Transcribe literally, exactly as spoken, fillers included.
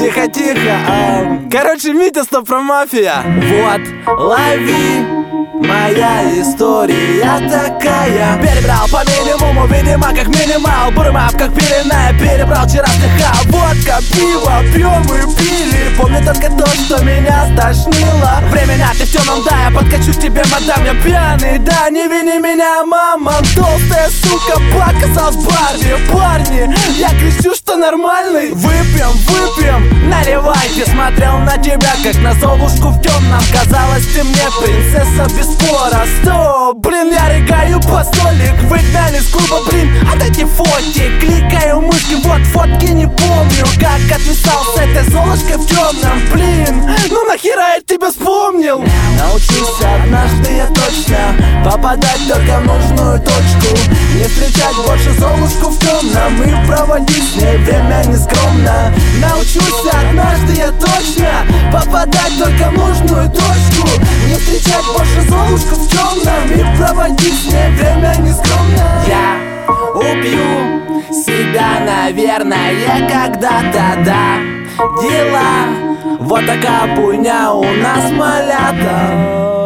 Тихо, тихо, а, короче, Митя Стопромафия. Вот, лови, моя история такая. Перебрал по минимуму, видимо, как минимал. Бурмап, как пелена, я перебрал вчерашних. А водка, пиво, пьем и пили. Помню только то, что меня стошнило. Времена ты в темном, да, я подкачу к тебе, мадам, я пьяный. Да, не вини меня, мама, толстая сука, показалась Барби. Парни, я кричу, что нормальный. Выпьем, выпьем, наливайте. Смотрел на тебя, как на Золушку в темном. Казалось, ты мне принцесса без спора. Стоп, блин, я рыгаю по столик. Выгнали с клуба, блин, отдайте фотик. Кликаю мышки, вот фотки не помню. Как отписался этой Золушкой в темном. Блин, ну нахера я тебя вспомнил? Научусь однажды я точно попадать только в нужную точку. Не встречать больше Золушку в темном и проводить с ней время нескромно. Научусь однажды я точно попадать только в нужную точку. Не встречать больше Золушку в темном и проводить с ней время нескромно. Я убью себя, наверное, когда-то, да. Дела, вот такая пуйня у нас малята.